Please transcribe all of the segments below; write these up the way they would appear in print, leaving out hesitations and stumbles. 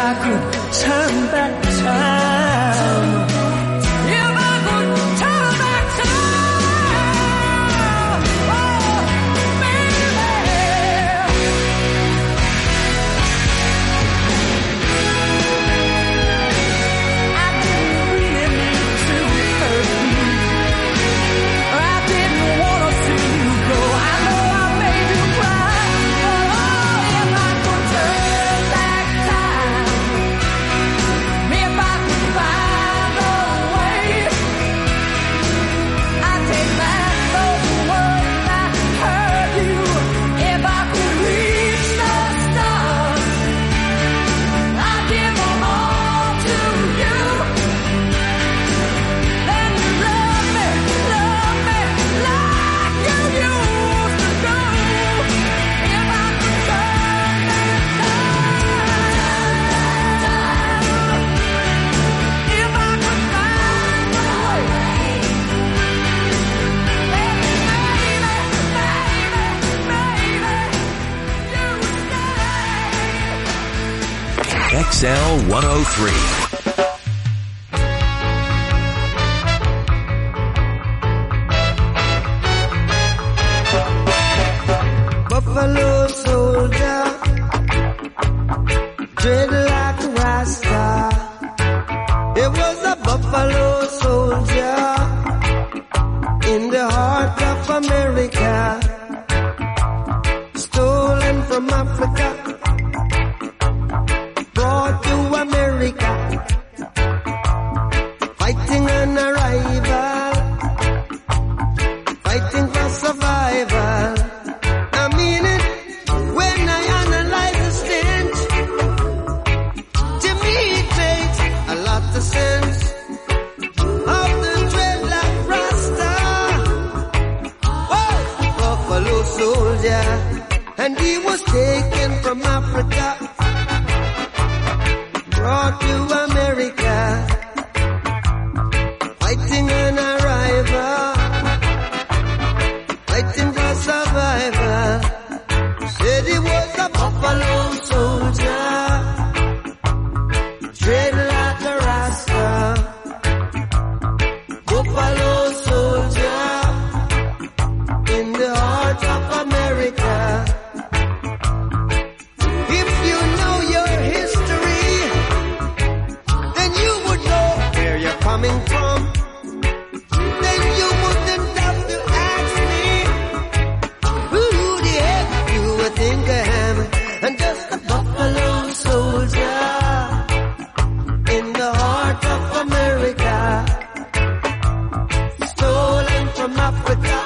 I could turn back time. If I could turn back time. Oh, baby. I didn't really mean to hurt you. I didn't want to see you go. I know I made you cry. But oh, if I could turn back time, if I could find a way, I'd take back those words I heard you. If I could reach the stars, I'd give them all to you. Then you love me like you used to do. If I could turn back time, if I could find a way, baby, you stay. XL 103. Buffalo soldier, dread like a Rasta. It was a buffalo soldier in the heart of America, stolen from Africa, brought to America, fighting an arrival, fighting for survival. I mean it when I analyze the stench. To me it makes a lot of sense. Of the dreadlock Rasta, oh, buffalo soldier, and he was taken from Africa, brought to America, fighting an arrival, fighting for survival. Said he was a buffalo soldier, dread like a Rasta. Buffalo soldier in the heart of America. If you know your history, then you would know where you're coming from. Then you wouldn't have to ask me who the heck you would think I am. I'm just a buffalo soldier in the heart of America, stolen from Africa,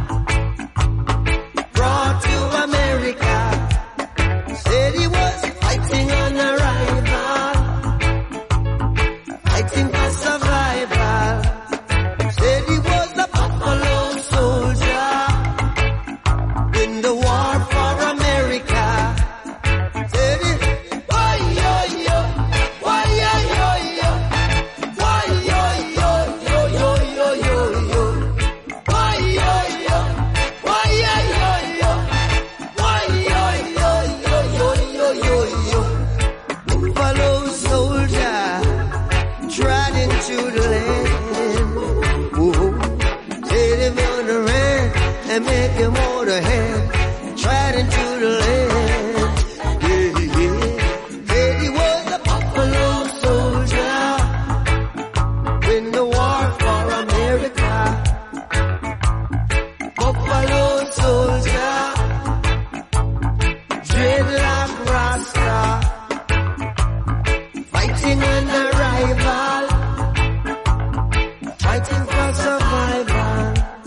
brought to America. Said he was fighting on arrival, fighting for survival. Said he was a buffalo soldier in the war for America. Said he, why yo yo, why yo yo yo, why yo yo yo yo yo yo yo, why yo yo, why yo yo yo, why yo yo yo yo yo yo yo. Buffalo soldier, trotting through the land. Whoa, said him on the land and make him hold a hand, trotting through the land. Yeah, yeah. Said he was a buffalo soldier in the war for America. Buffalo soldier, dread like Rasta, fighting an arrival, fighting for survival,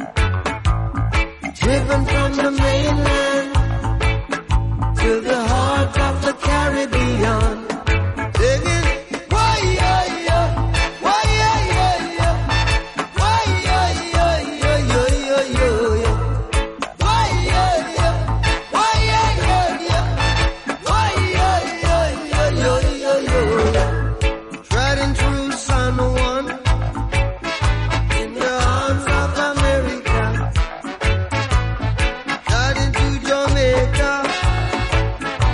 driven from the mainland to the heart of the Caribbean. Singing, why yo yo, why yo yo yo, why yo yo yo yo yo yo yo, why yo yo, why yo yo yo, why yo yo yo yo yo yo. Riding through San Juan in the arms of America, riding to Jamaica,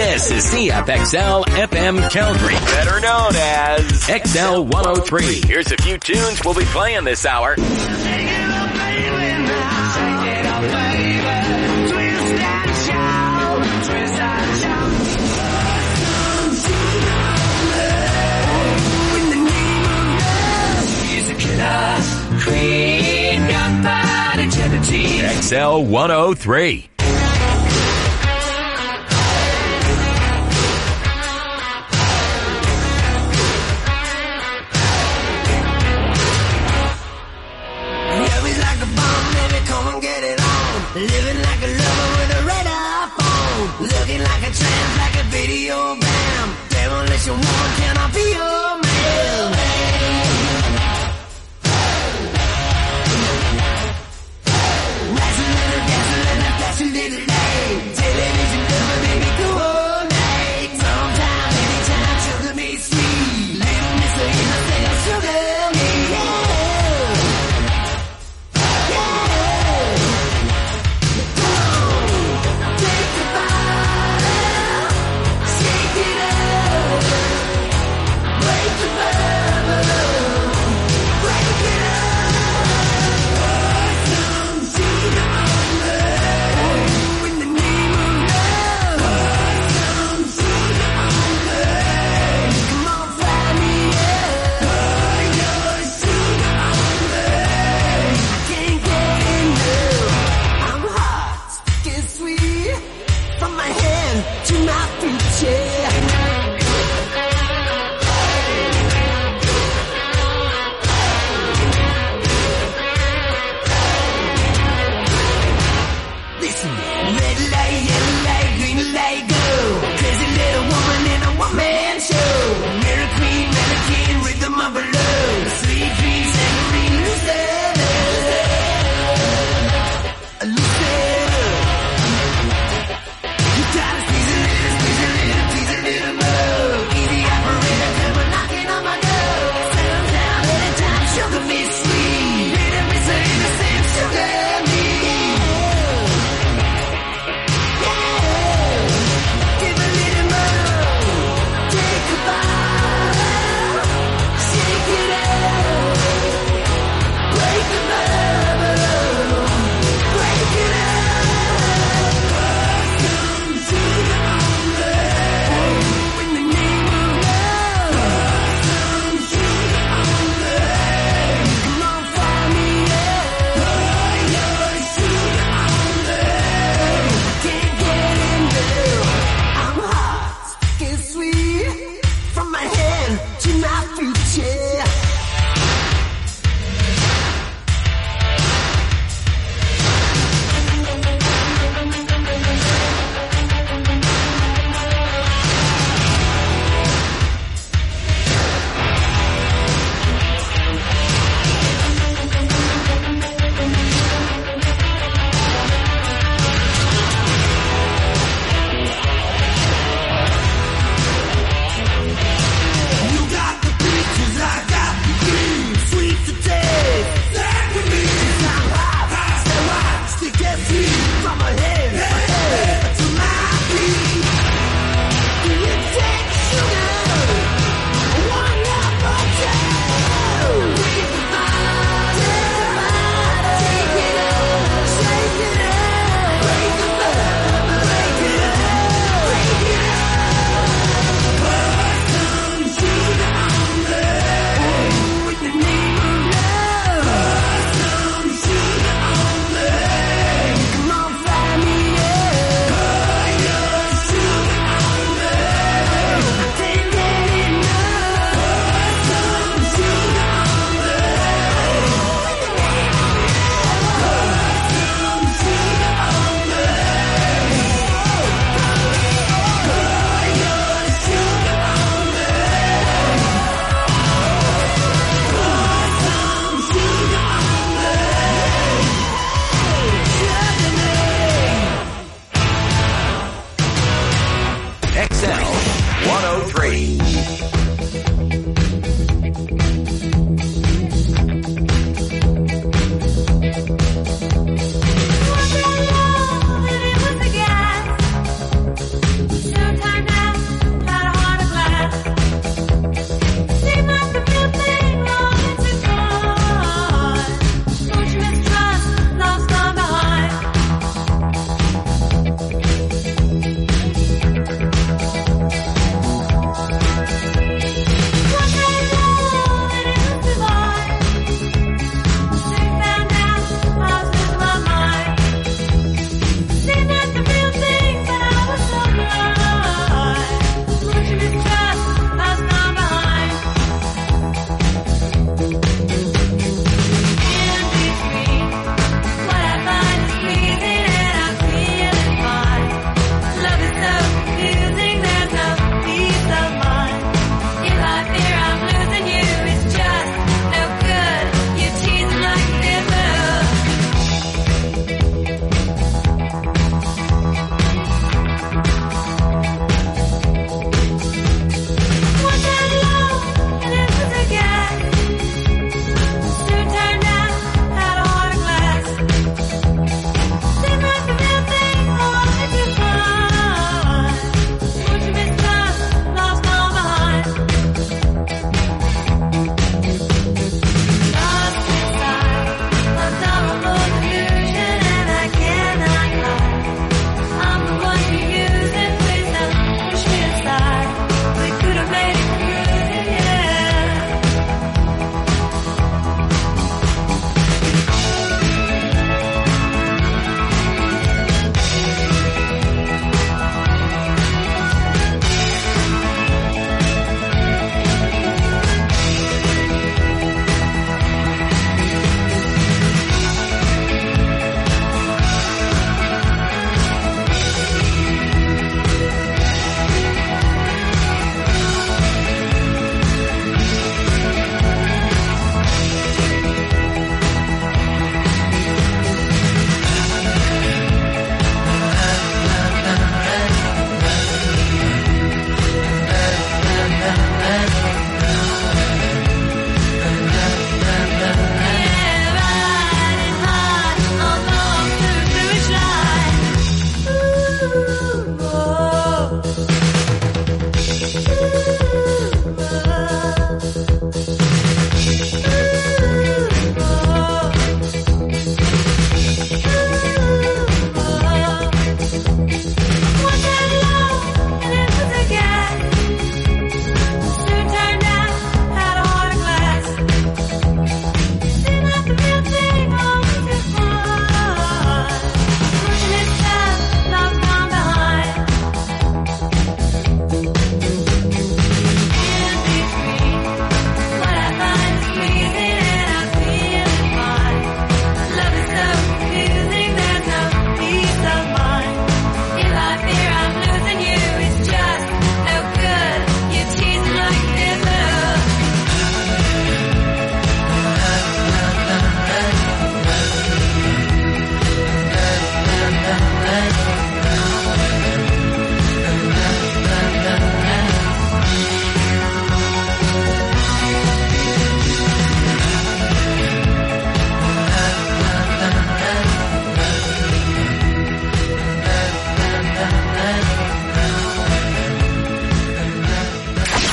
This is CFXL FM Calgary, better known as XL 103. Here's a few tunes we'll be playing this hour. XL 103. Living like a lover with a red iPhone. Looking like a tramp, like a video bam. Demolition woman, can I be your man? That's a little gasoline, that's a little late. Television lover, baby, coordinate. Sometime, anytime, sugar me sweet. Little mister, you know, say I'm sugar me, yeah.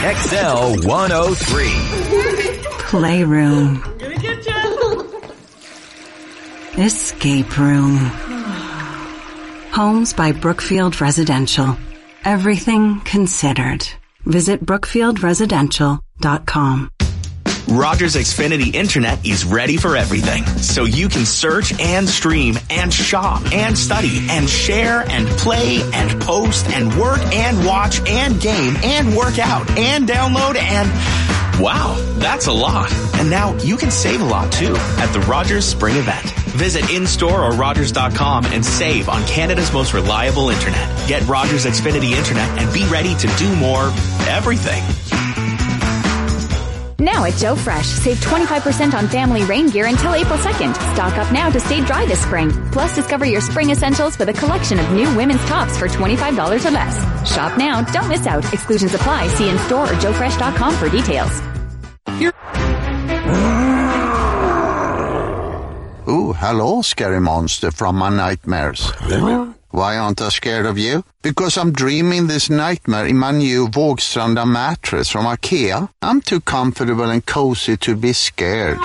XL 103. Playroom. Escape room. Homes by Brookfield Residential. Everything considered. Visit brookfieldresidential.com. Rogers Xfinity Internet is ready for everything, so you can search and stream and shop and study and share and play and post and work and watch and game and work out and download and... Wow, that's a lot. And now you can save a lot too at the Rogers Spring Event. Visit in-store or Rogers.com and save on Canada's most reliable internet. Get Rogers Xfinity Internet and be ready to do more everything. Now at Joe Fresh, save 25% on family rain gear until April 2nd. Stock up now to stay dry this spring. Plus, discover your spring essentials with a collection of new women's tops for $25 or less. Shop now, don't miss out. Exclusions apply. See in-store or joefresh.com for details. Oh, hello, scary monster from my nightmares. Why aren't I scared of you? Because I'm dreaming this nightmare in my new Vågstranda mattress from IKEA. I'm too comfortable and cozy to be scared.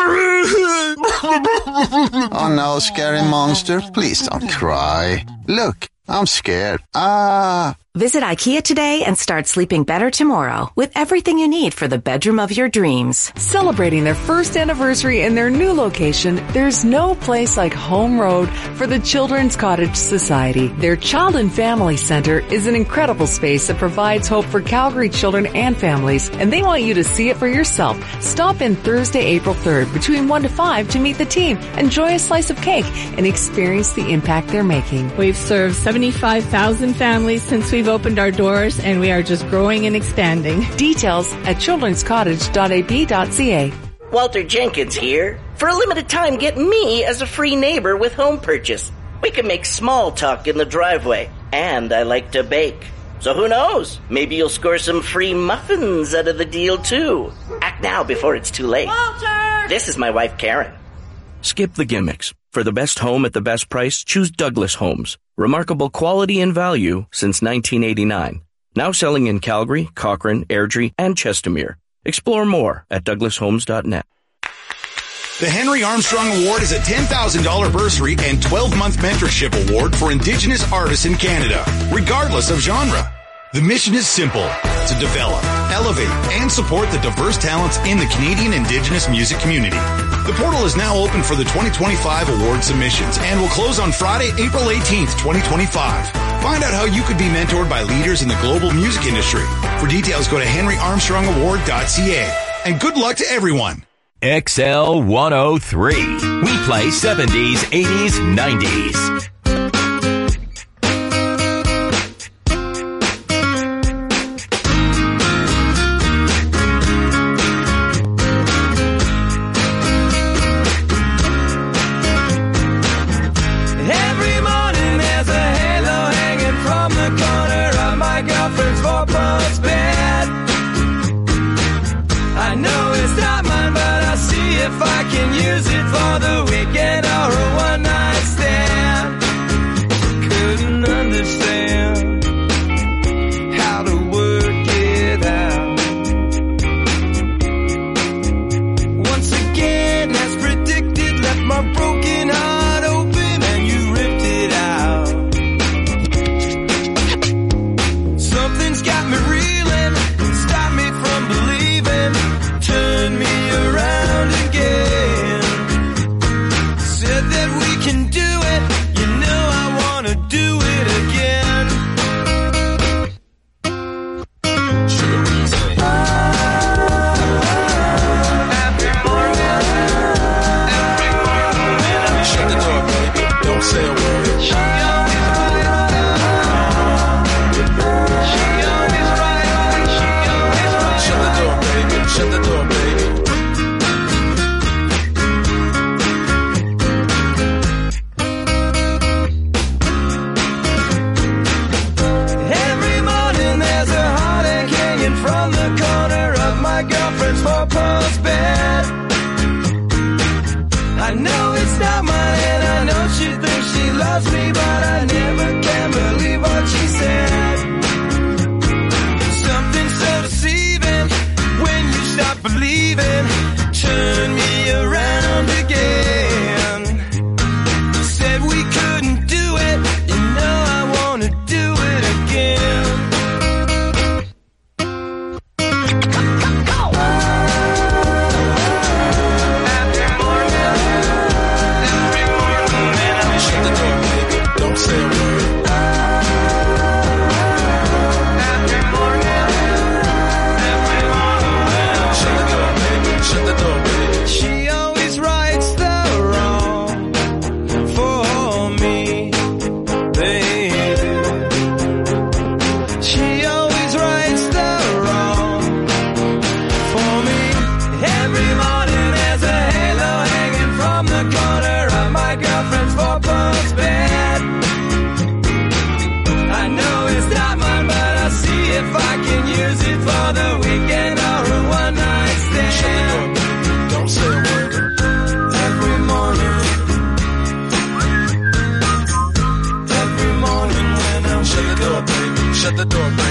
Oh no, scary monster, please don't cry. Look, I'm scared. Visit IKEA today and start sleeping better tomorrow with everything you need for the bedroom of your dreams. Celebrating their first anniversary in their new location, there's no place like Home Road for the Children's Cottage Society. Their Child and Family Center is an incredible space that provides hope for Calgary children and families, and they want you to see it for yourself. Stop in Thursday, April 3rd between 1 to 5 to meet the team, enjoy a slice of cake, and experience the impact they're making. We've served 75,000 families since we've opened our doors, and we are just growing and expanding. Details at childrenscottage.ab.ca. Walter Jenkins here. For a limited time, get me as a free neighbor with home purchase. We can make small talk in the driveway, and I like to bake. So who knows? Maybe you'll score some free muffins out of the deal, too. Act now before it's too late. Walter! This is my wife, Karen. Skip the gimmicks. For the best home at the best price, choose Douglas Homes. Remarkable quality and value since 1989. Now selling in Calgary, Cochrane, Airdrie, and Chestermere. Explore more at douglashomes.net. The Henry Armstrong Award is a $10,000 bursary and 12-month mentorship award for Indigenous artists in Canada, regardless of genre. The mission is simple: to develop, elevate, and support the diverse talents in the Canadian Indigenous music community. The portal is now open for the 2025 award submissions and will close on Friday, April 18th, 2025. Find out how you could be mentored by leaders in the global music industry. For details, go to henryarmstrongaward.ca. And good luck to everyone. XL 103. We play 70s, 80s, 90s. If I can use it for the weekend or a one-night stand, couldn't understand how to work it out. Once again, as predicted, left my broken heart open and you ripped it out. Something's got me reeling.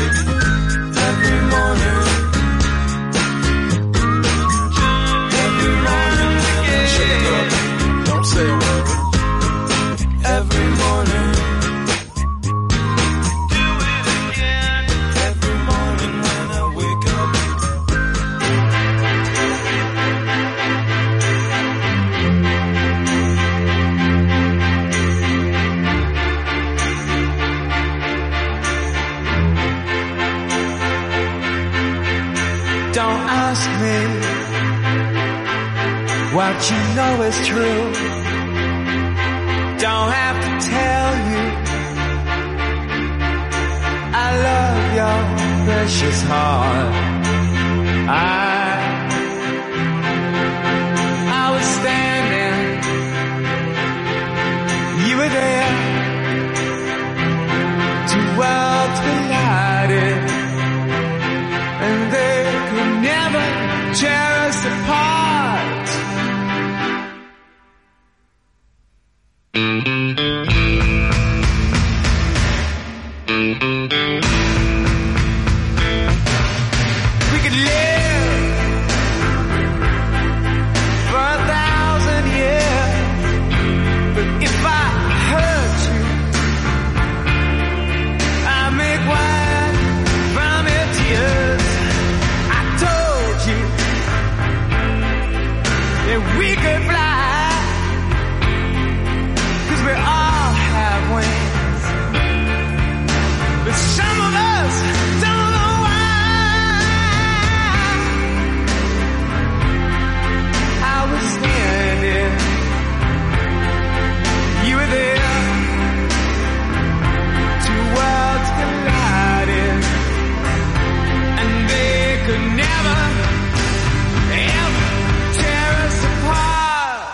Every morning. Every morning. Don't say a word. Every morning. Do it again. Every morning when I wake up. Don't ask me what you know is true. Don't have to tell you I love your precious heart. I was standing, you were there. Two worlds collided, and they could never tear us apart. We could live for 1,000 years, but if I hurt you, I make wine from your tears. I told you that we could fly, 'cause we all have wings, but some of us don't know why. I was standing, you were there. Two worlds collided, and they could never, ever tear us apart.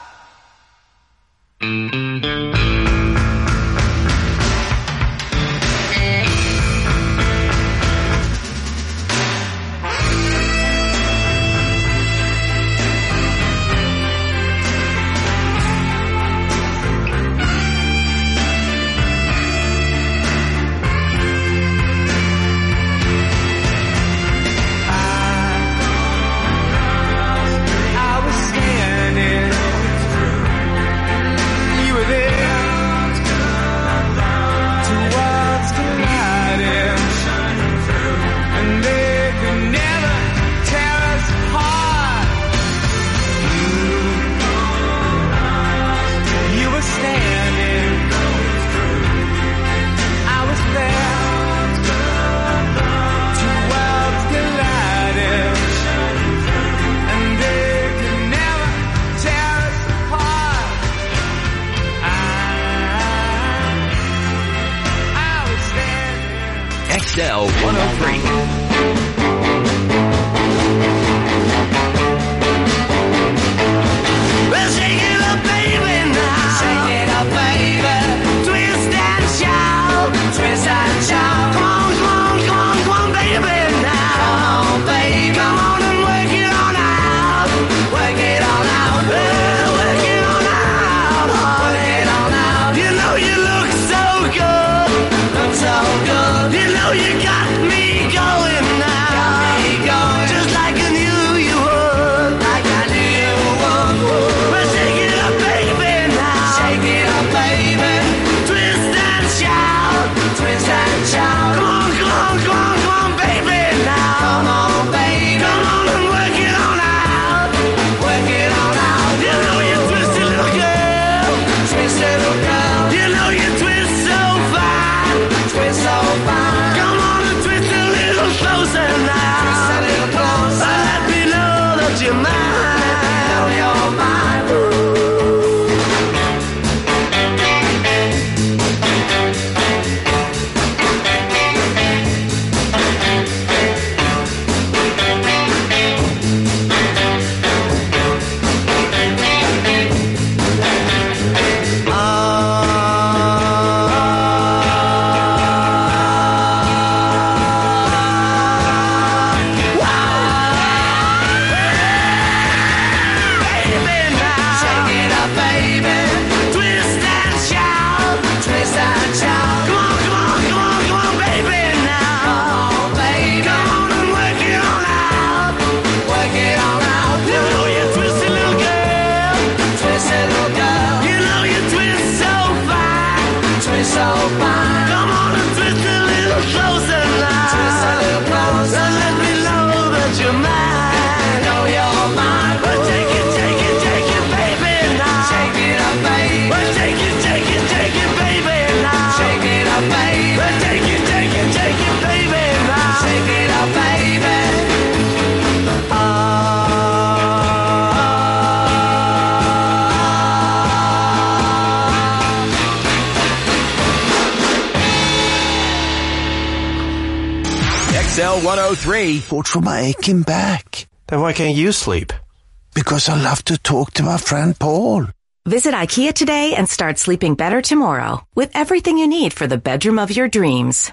I was standing, you were there. Two worlds collided, and they could never tear us apart. You were standing, I was there. Two worlds collided, and they could never tear us apart. I was standing. XL 103. Well, shake it up, baby, now. Shake it up, baby. Twist and shout. Twist and shout. Come on, come on, come on, come on, baby, now. Come on, baby. Come on and work it on out. Work it on out. Well, work it on out. Work it on out. You know you look so good. Look so good. You know you got me going now. Got me going. XL 103. Fought for my aching back. Then why can't you sleep? Because I love to talk to my friend Paul. Visit IKEA today and start sleeping better tomorrow with everything you need for the bedroom of your dreams.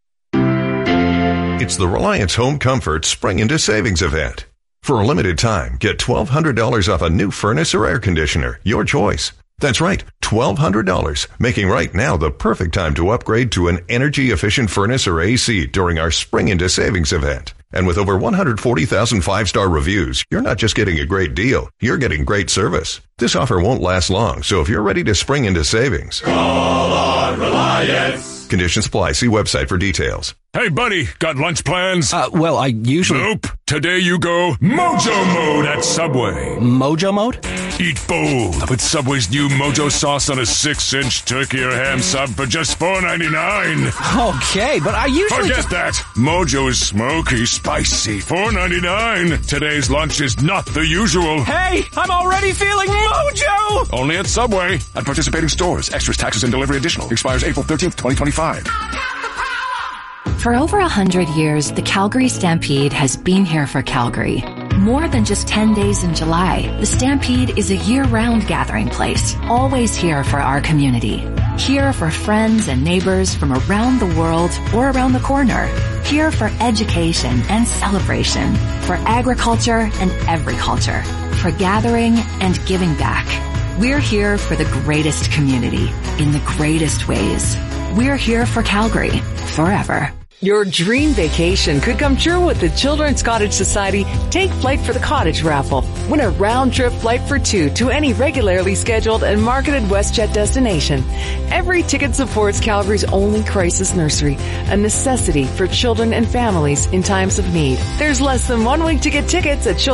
It's the Reliance Home Comfort Spring into Savings event. For a limited time, get $1,200 off a new furnace or air conditioner, your choice. That's right, $1,200, making right now the perfect time to upgrade to an energy-efficient furnace or AC during our Spring into Savings event. And with over 140,000 five-star reviews, you're not just getting a great deal, you're getting great service. This offer won't last long, so if you're ready to spring into savings, call on Reliance. Conditions apply. See website for details. Hey, buddy, got lunch plans? Well, I usually... Nope. Today you go Mojo Mode at Subway. Mojo Mode? Eat bold with Subway's new Mojo sauce on a 6-inch turkey or ham sub for just $4.99. Okay, but I usually... Forget that. Mojo is smoky, spicy, $4.99. Today's lunch is not the usual. Hey, I'm already feeling Mojo! Only at Subway. At participating stores. Extras, taxes, and delivery additional. Expires April 13th, 2025. For over 100 years, the Calgary Stampede has been here for Calgary. More than just 10 days in July, the Stampede is a year-round gathering place, always here for our community. Here for friends and neighbors from around the world or around the corner. Here for education and celebration, for agriculture and agriculture, for gathering and giving back. We're here for the greatest community in the greatest ways. We're here for Calgary forever. Your dream vacation could come true with the Children's Cottage Society Take Flight for the Cottage raffle. Win a round-trip flight for two to any regularly scheduled and marketed WestJet destination. Every ticket supports Calgary's only crisis nursery, a necessity for children and families in times of need. There's less than 1 week to get tickets at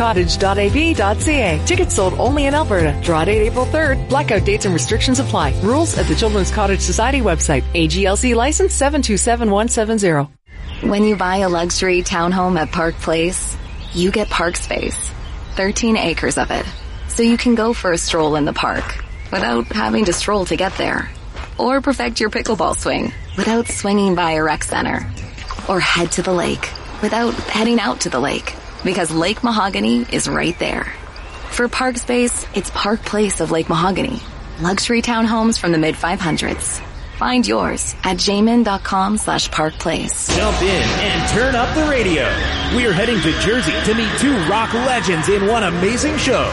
childrenscottage.ab.ca. Tickets sold only in Alberta. Draw date April 3rd. Blackout dates and restrictions apply. Rules at the Children's Cottage Society website. AGLC license 727170. When you buy a luxury townhome at Park Place, you get park space. 13 acres of it. So you can go for a stroll in the park without having to stroll to get there. Or perfect your pickleball swing without swinging by a rec center. Or head to the lake without heading out to the lake. Because Lake Mahogany is right there. For park space, it's Park Place of Lake Mahogany. Luxury townhomes from the mid-500s. Find yours at jamin.com/parkplace. Jump in and turn up the radio. We are heading to Jersey to meet two rock legends in one amazing show.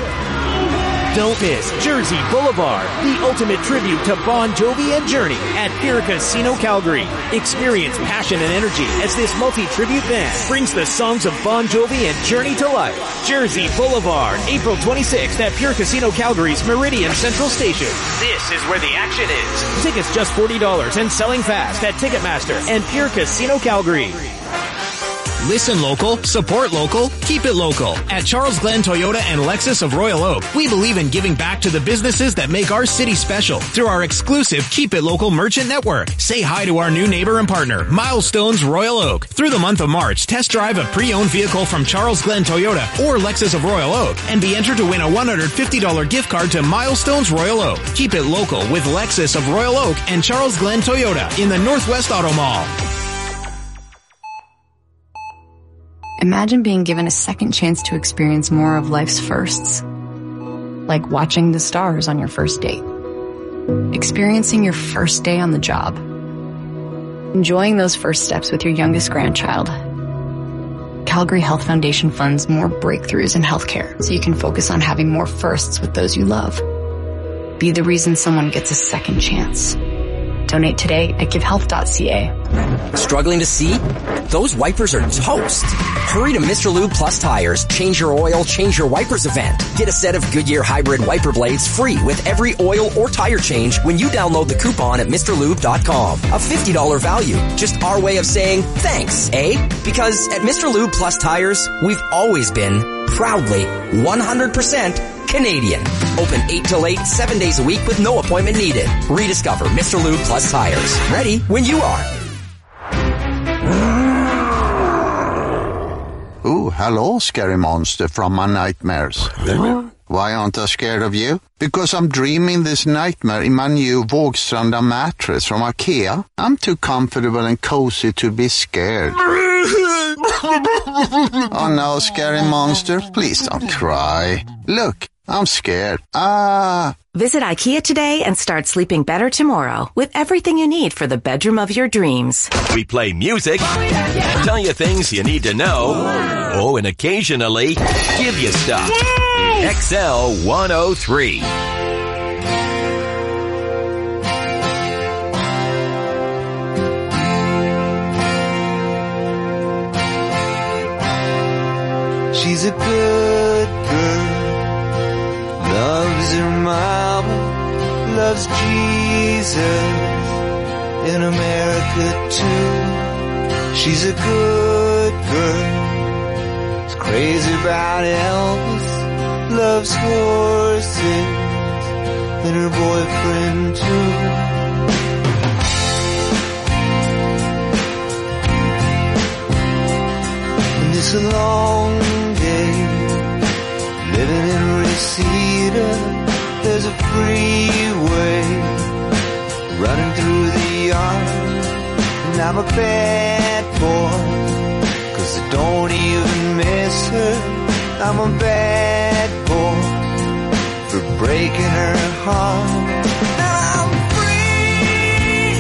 Don't miss Jersey Boulevard, the ultimate tribute to Bon Jovi and Journey at Pure Casino Calgary. Experience passion and energy as this multi-tribute band brings the songs of Bon Jovi and Journey to life. Jersey Boulevard, April 26th at Pure Casino Calgary's Meridian Central Station. This is where the action is. Tickets just $40 and selling fast at Ticketmaster and Pure Casino Calgary. Listen local, support local, keep it local. At Charles Glenn Toyota and Lexus of Royal Oak, we believe in giving back to the businesses that make our city special through our exclusive Keep It Local merchant network. Say hi to our new neighbor and partner, Milestones Royal Oak. Through the month of March, test drive a pre-owned vehicle from Charles Glenn Toyota or Lexus of Royal Oak and be entered to win a $150 gift card to Milestones Royal Oak. Keep it local with Lexus of Royal Oak and Charles Glenn Toyota in the Northwest Auto Mall. Imagine being given a second chance to experience more of life's firsts. Like watching the stars on your first date. Experiencing your first day on the job. Enjoying those first steps with your youngest grandchild. Calgary Health Foundation funds more breakthroughs in healthcare so you can focus on having more firsts with those you love. Be the reason someone gets a second chance. Donate today at givehealth.ca. Struggling to see? Those wipers are toast. Hurry to Mr. Lube Plus Tires. Change your oil, change your wipers event. Get a set of Goodyear hybrid wiper blades free with every oil or tire change when you download the coupon at MrLube.com. A $50 value. Just our way of saying thanks, eh? Because at Mr. Lube Plus Tires, we've always been proudly 100% Canadian. Open 8 till 8, 7 days a week with no appointment needed. Rediscover Mr. Lube Plus Tires. Ready when you are. Ooh, hello, scary monster from my nightmares. Why aren't I scared of you? Because I'm dreaming this nightmare in my new Vågstranda mattress from IKEA. I'm too comfortable and cozy to be scared. Oh no, Scary Monster, please don't cry. Look, I'm scared. Visit IKEA today and start sleeping better tomorrow with everything you need for the bedroom of your dreams. We play music, tell you things you need to know, and occasionally give you stuff. XL 103. She's a good girl, loves her mama, loves Jesus, in America too. She's a good girl, is crazy about Elvis, loves horses, and her boyfriend too. And it's a long living in Reseda, there's a freeway running through the yard. And I'm a bad boy, 'cause I don't even miss her. I'm a bad boy for breaking her heart. Now I'm free,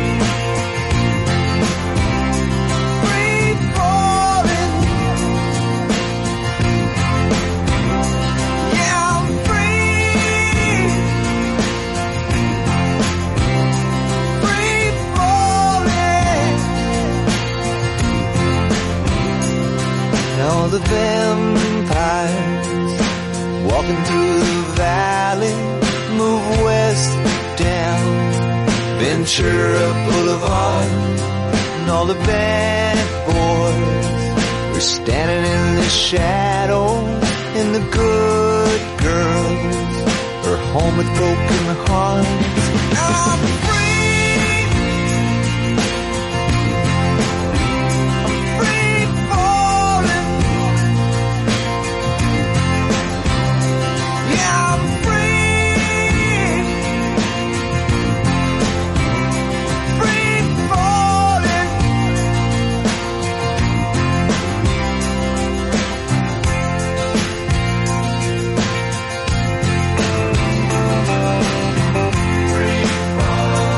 free falling. All the vampires walking through the valley move west down Ventura Boulevard, and all the bad boys are standing in the shadow, and the good girls are home with broken hearts. Now I'm free. Free fall.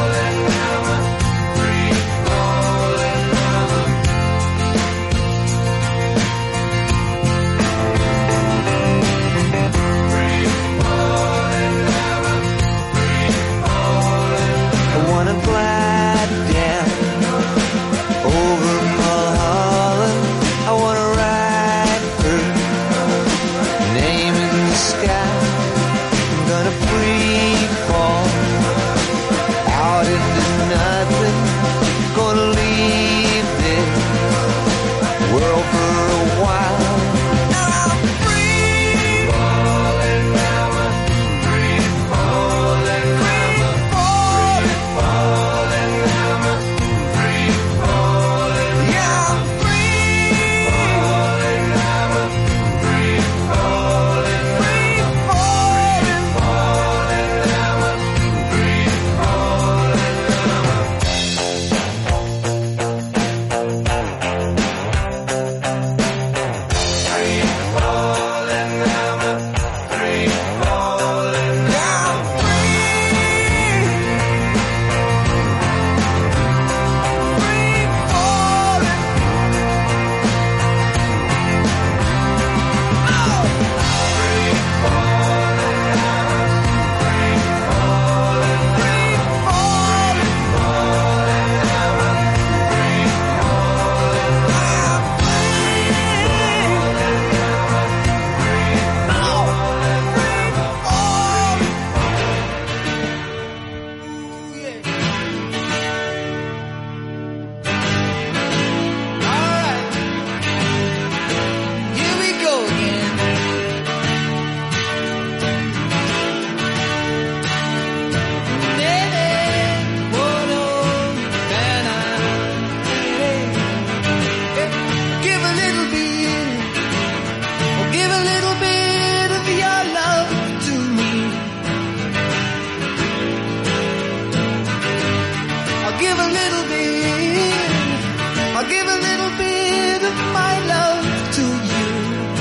of my love to you.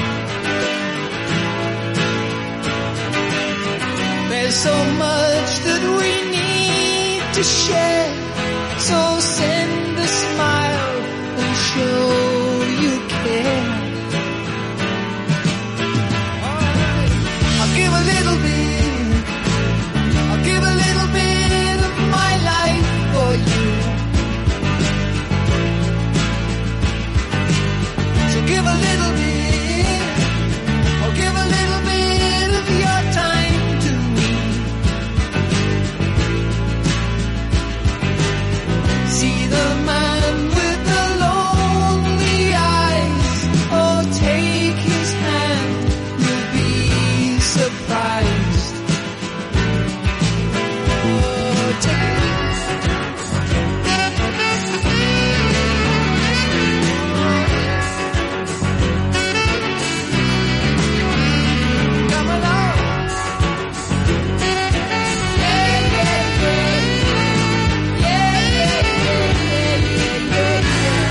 There's so much that we need to share, so send a smile and show you care. I'll give a little bit, I'll give a little bit of my life for you. So give a little bit, I'll give a little bit of your time to me. See the man with the lonely eyes, oh take his hand, you'll be surprised. Oh, take come along. Yeah, yeah, yeah. Yeah, yeah, yeah, yeah,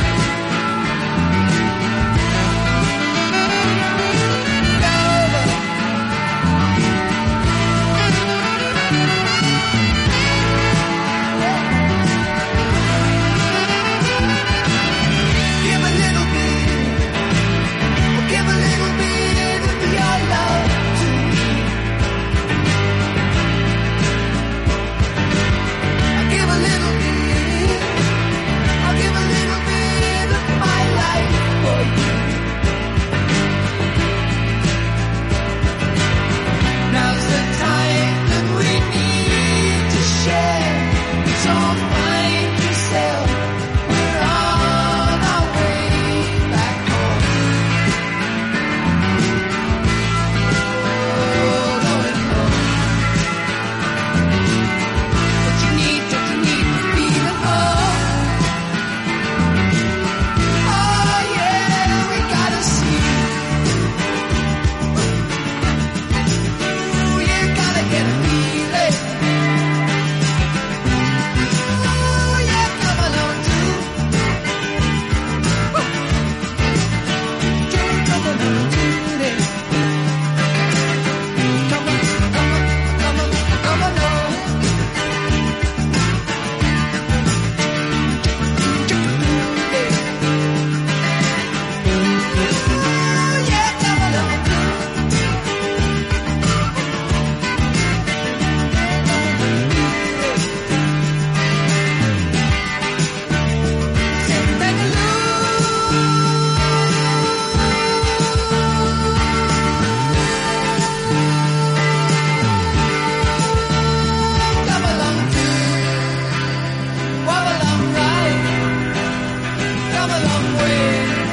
give a little bit, give a little bit of your love to me. I'll give a little bit, I'll give a little bit of my life for you. Now's the time that we need to share, so find yourself, we're on our way back home. Oh, going home. But you need to feel at home. Oh yeah, we gotta see. Ooh, you gotta get a feeling. Oh yeah, come along too. Come along today. Come on, come along. Oh yeah, come along too. Take a look. Come along too. Walk along right. Come a long way.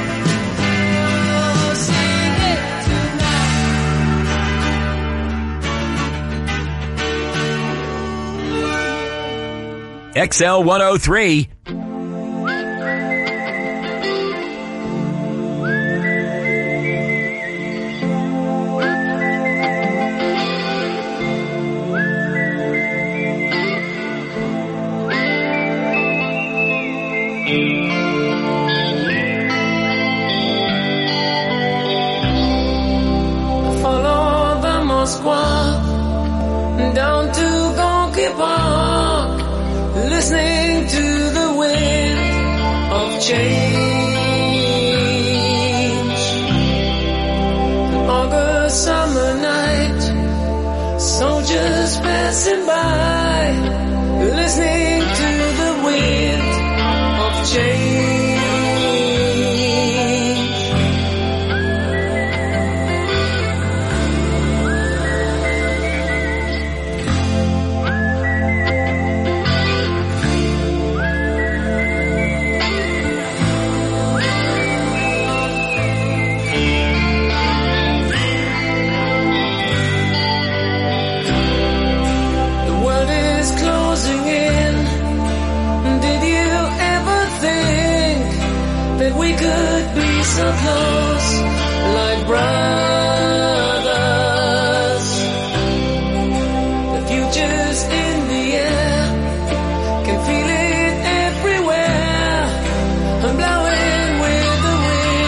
Oh, sing it tonight. XL 103. Follow the Moskwa down to Gonky Park, listening to the wind of change. An August summer night, soldiers passing by, listening to the wind of change. The world is closing in. Did you ever think that we could be so close, like brothers? The future's in the air, can feel it everywhere. I'm blowing with the wind.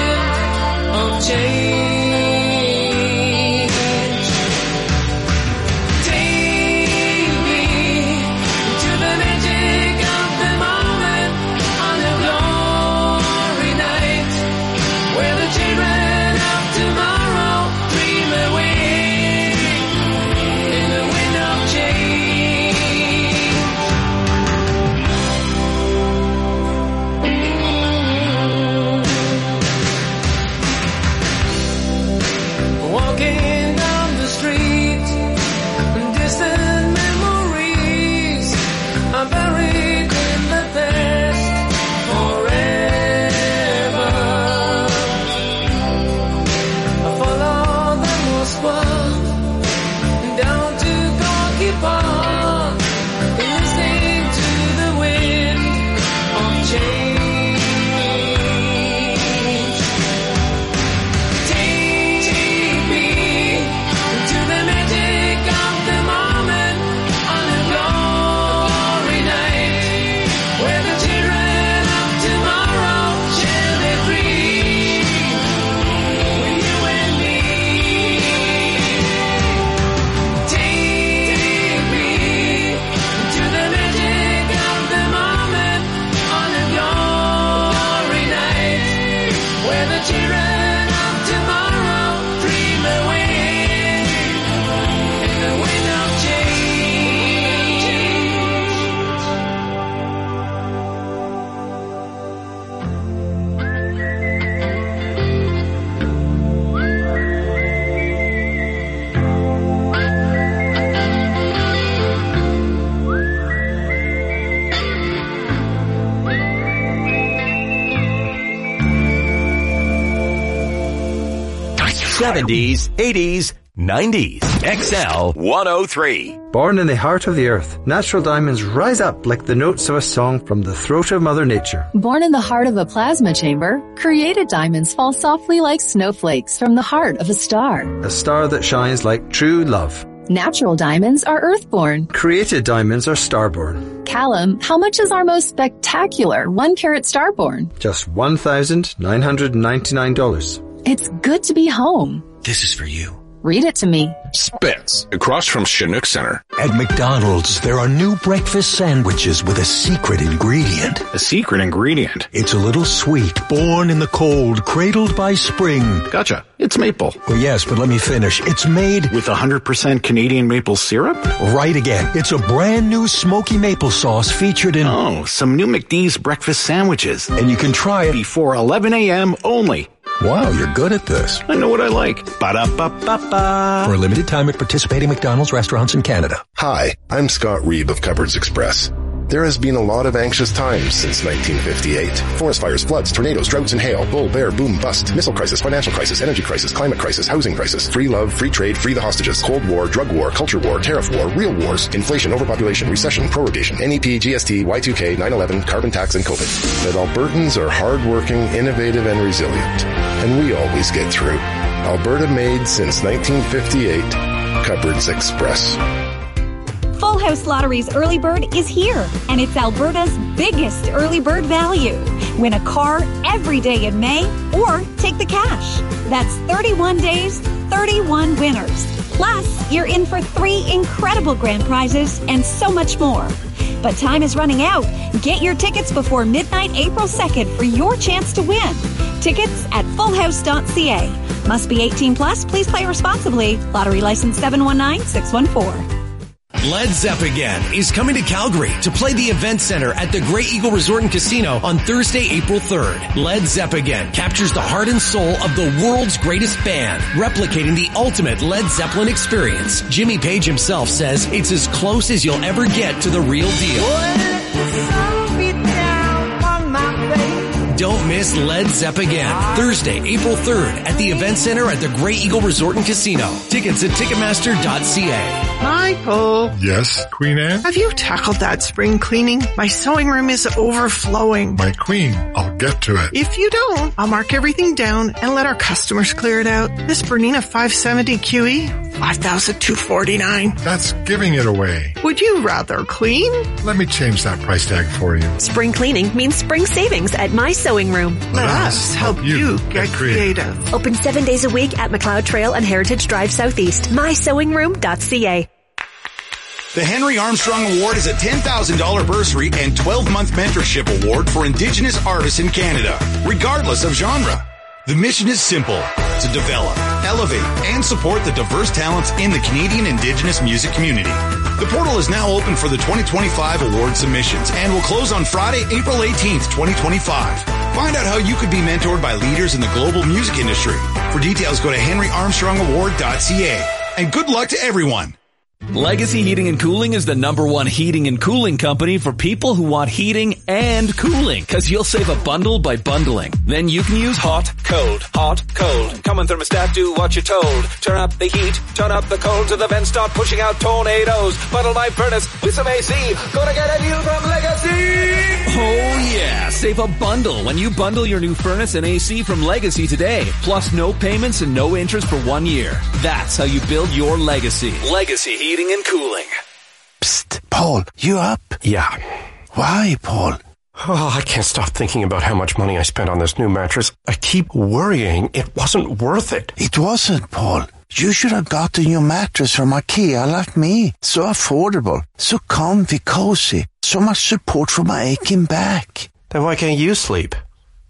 where the children of tomorrow dream away in the wind of '70s, '80s, '90s. XL 103. Born in the heart of the earth, natural diamonds rise up like the notes of a song from the throat of Mother Nature. Born in the heart of a plasma chamber, created diamonds fall softly like snowflakes from the heart of a star. A star that shines like true love. Natural diamonds are earthborn. Created diamonds are starborn. Callum, how much is our most spectacular 1-carat starborn? Just $1,999. It's good to be home. This is for you. Read it to me. Spence, across from Chinook Center. At McDonald's, there are new breakfast sandwiches with a secret ingredient. A secret ingredient? It's a little sweet, born in the cold, cradled by spring. Gotcha. It's maple. Well, yes, but let me finish. It's made with 100% Canadian maple syrup? Right again. It's a brand new smoky maple sauce featured in... Oh, some new McD's breakfast sandwiches. And you can try it before 11 a.m. only. Wow, you're good at this. I know what I like. Ba-da-ba-ba-ba. For a limited time at participating McDonald's restaurants in Canada. Hi, I'm Scott Reeb of Cupboards Express. There has been a lot of anxious times since 1958. Forest fires, floods, tornadoes, droughts and hail, bull, bear, boom, bust, missile crisis, financial crisis, energy crisis, climate crisis, housing crisis, free love, free trade, free the hostages, Cold War, drug war, culture war, tariff war, real wars, inflation, overpopulation, recession, prorogation, NEP, GST, Y2K, 9/11, carbon tax, and COVID. But Albertans are hardworking, innovative, and resilient. And we always get through. Alberta made since 1958. Cupboards Express. Full House Lottery's Early Bird is here, and it's Alberta's biggest early bird value. Win a car every day in May, or take the cash. That's 31 days, 31 winners. Plus, you're in for 3 incredible grand prizes and so much more. But time is running out. Get your tickets before midnight April 2nd for your chance to win. Tickets at fullhouse.ca. Must be 18 plus. Please play responsibly. Lottery license 719614. Led Zepp Again is coming to Calgary to play the Event Center at the Grey Eagle Resort and Casino on Thursday, April 3rd. Led Zepp Again captures the heart and soul of the world's greatest band, replicating the ultimate Led Zeppelin experience. Jimmy Page himself says it's as close as you'll ever get to the real deal. Don't miss Led Zepp Again, Thursday, April 3rd at the Event Center at the Grey Eagle Resort and Casino. Tickets at Ticketmaster.ca. Michael. Yes, Queen Anne? Have you tackled that spring cleaning? My sewing room is overflowing. My queen, I'll get to it. If you don't, I'll mark everything down and let our customers clear it out. This Bernina 570 QE, $5,249. That's giving it away. Would you rather clean? Let me change that price tag for you. Spring cleaning means spring savings at My Sewing Room. Let us help you get creative. Open 7 days a week at McLeod Trail and Heritage Drive Southeast. MySewingRoom.ca. The Henry Armstrong Award is a $10,000 bursary and 12-month mentorship award for Indigenous artists in Canada, regardless of genre. The mission is simple: to develop, elevate, and support the diverse talents in the Canadian Indigenous music community. The portal is now open for the 2025 award submissions and will close on Friday, April 18th, 2025. Find out how you could be mentored by leaders in the global music industry. For details, go to henryarmstrongaward.ca. And good luck to everyone. Legacy Heating and Cooling is the #1 heating and cooling company for people who want heating and cooling, because you'll save a bundle by bundling. Then you can use hot, cold. Come on, thermostat, do what you're told. Turn up the heat, turn up the cold, till the vents start pushing out tornadoes. Bundle my furnace with some AC. Gonna get a deal from Legacy! Oh yeah, save a bundle when you bundle your new furnace and AC from Legacy today. Plus no payments and no interest for 1 year. That's how you build your legacy. Legacy Heating and Cooling. Psst, Paul, you up? Yeah. Why, Paul? Oh, I can't stop thinking about how much money I spent on this new mattress. I keep worrying it wasn't worth it. It wasn't, Paul. You should have got a new mattress from IKEA like me. So affordable, so comfy, cozy, so much support for my aching back. Then why can't you sleep?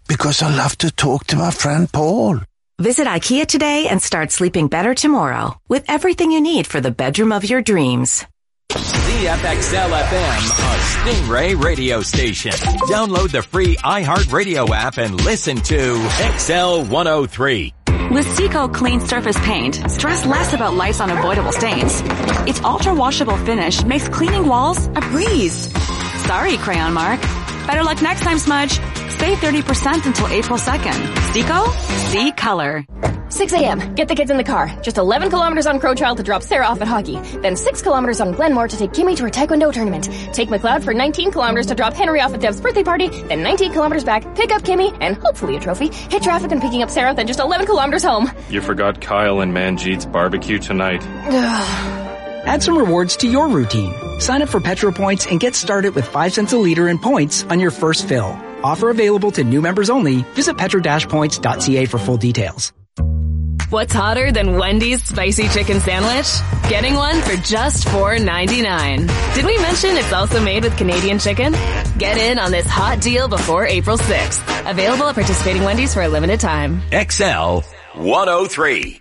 Because I love to talk to my friend Paul. Visit IKEA today and start sleeping better tomorrow with everything you need for the bedroom of your dreams. CFXL FM, a Stingray radio station. Download the free iHeartRadio app and listen to XL 103. With Seco Clean Surface Paint, stress less about life's unavoidable stains. Its ultra-washable finish makes cleaning walls a breeze. Sorry, Crayon Mark. Better luck next time, Smudge. Save 30% until April 2nd. Seco? See color. 6 a.m. Get the kids in the car. Just 11 kilometers on Crowchild to drop Sarah off at hockey. Then 6 kilometers on Glenmore to take Kimmy to her Taekwondo tournament. Take McLeod for 19 kilometers to drop Henry off at Dev's birthday party. Then 19 kilometers back, pick up Kimmy, and hopefully a trophy. Hit traffic and picking up Sarah, then just 11 kilometers home. You forgot Kyle and Manjeet's barbecue tonight. Add some rewards to your routine. Sign up for Petro Points and get started with 5 cents a liter in points on your first fill. Offer available to new members only. Visit petro-points.ca for full details. What's hotter than Wendy's spicy chicken sandwich? Getting one for just $4.99. Did we mention it's also made with Canadian chicken? Get in on this hot deal before April 6th. Available at participating Wendy's for a limited time. XL 103.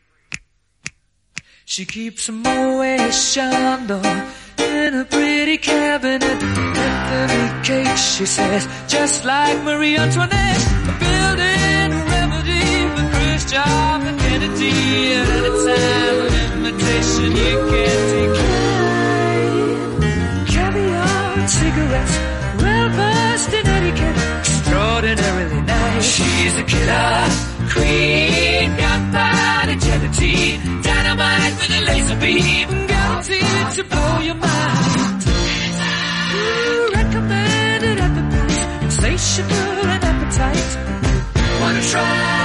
She keeps a Moet Chandon in a pretty cabinet. Anthony cake, she says, just like Marie Antoinette. Building a remedy for Khrushchev and Kennedy. At any time, an invitation you can't decline. Caviar and cigarettes, well-versed in etiquette, extraordinarily nice. She's a killer queen, gunpowder gelatine, dynamite with a laser beam, guaranteed to blow your mind. Recommended at the price, insatiable and appetite. Wanna try?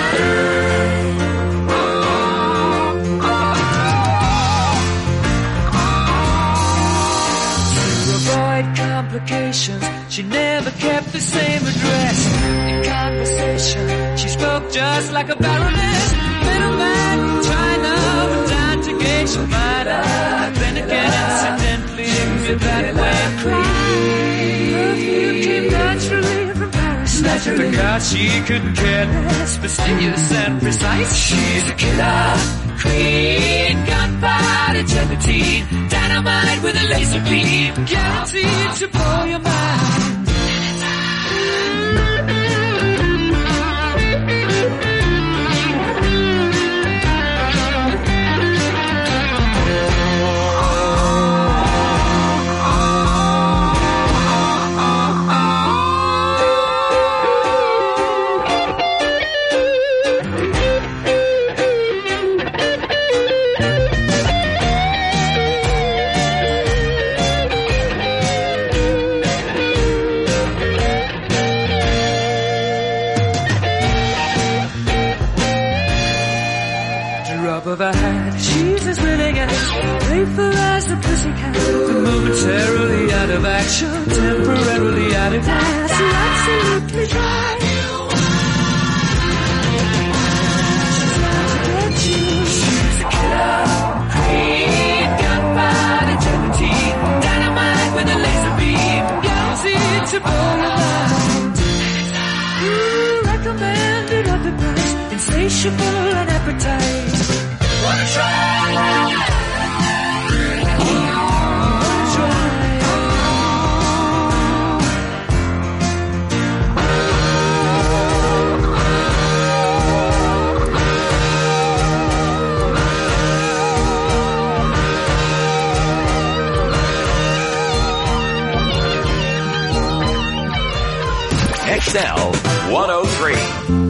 To avoid complications, she never kept the same address. In conversation, she spoke just like a baroness. Middleman from China would die to gauge her mind. Then again, incidentally, with that way perfume came naturally from Paris. Because she couldn't care less, fastidious and precise. She's a killer queen, gunpowder gelatine, dynamite with a laser beam, guaranteed to blow your mind. Of a hat, she's as willing as playful as the pussycat, but momentarily out of action, temporarily out of gas, absolutely dry. She's out to get you. She's a killer queen, gunpowder gelatine, dynamite with a laser beam, guaranteed to blow your mind. Recommended at the price, insatiable and appetite. Wanna try? XL 103.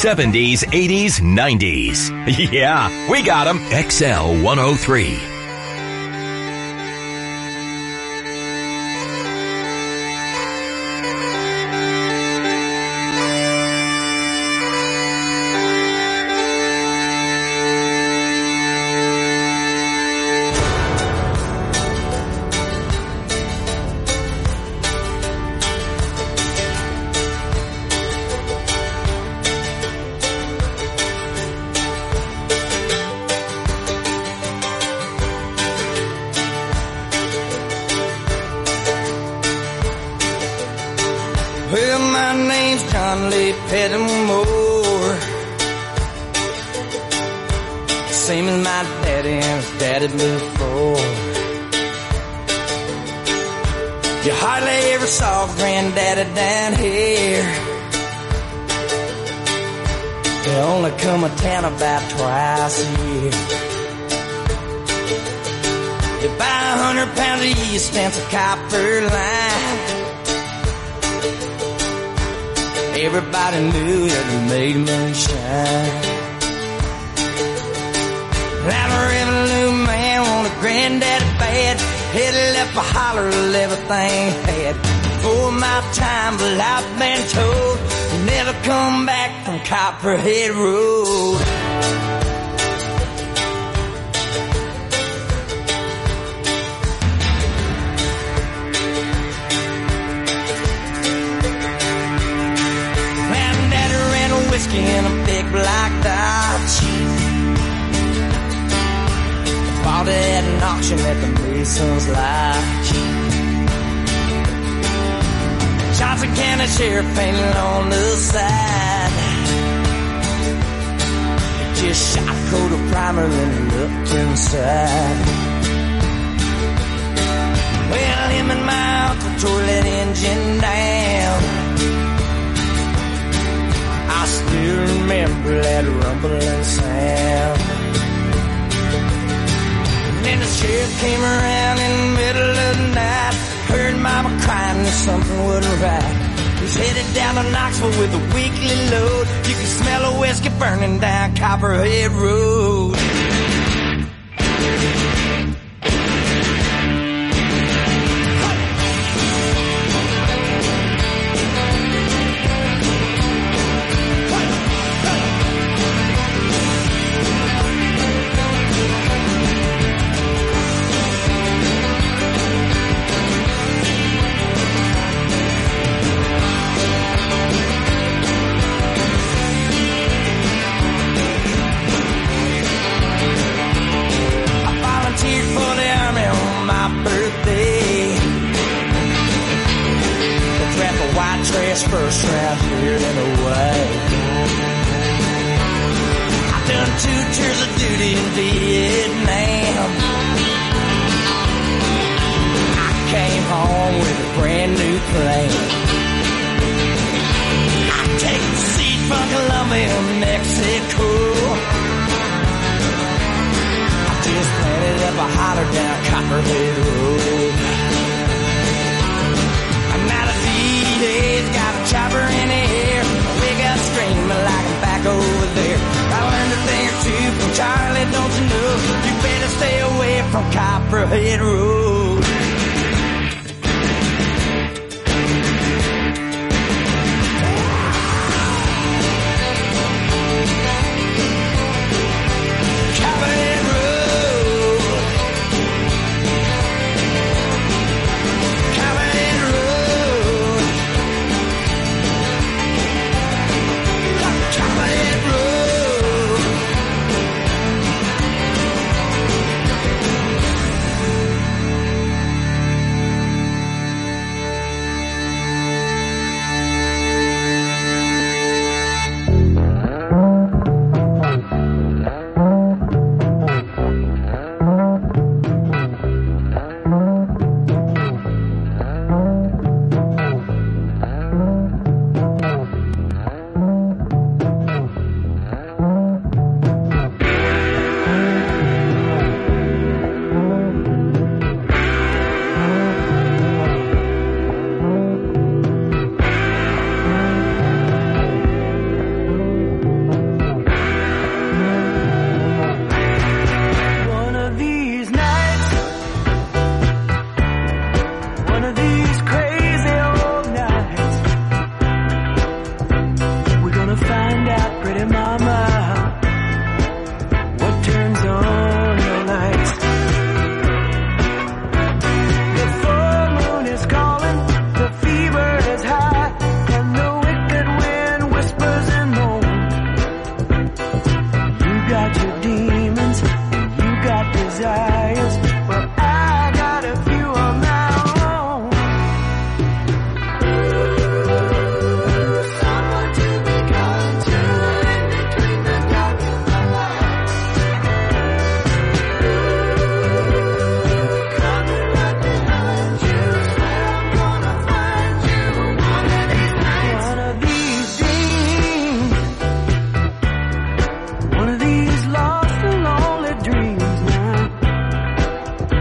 70s, 80s, 90s. Yeah, we got them. XL 103. Well, my name's John Lee Pettimore, same as my daddy and his daddy before. You hardly ever saw Granddaddy down here. They only come to town about twice a year. You buy 100 pounds of yeast and some copper line. Everybody knew that he made moonshine. I'm a revenue man, want a granddaddy bad. Headed up a holler of everything had. Before my time, but I've been told you never come back from Copperhead Road. Whiskey in a big black Dodge. Bought it at an auction at the Mason's Lodge. Johnson County Sheriff painted on the side. Just shot a coat of primer and looked inside. Well, him and my uncle tore that engine down. I still remember that rumbling sound. And then the sheriff came around in the middle of the night. Heard mama crying that something wasn't right. He's headed down to Knoxville with a weekly load. You can smell a whiskey burning down Copperhead Road. First round here and away. I've done 2 tours of duty in Vietnam. I came home with a brand new plane. I take the seat from Colombia, Mexico. I just planted up a holler down Copperhead Road. I'm out of DJ's got a chopper in the air. Wake up screaming like I'm back over there. I learned a thing or two from Charlie, don't you know? You better stay away from Copperhead Road.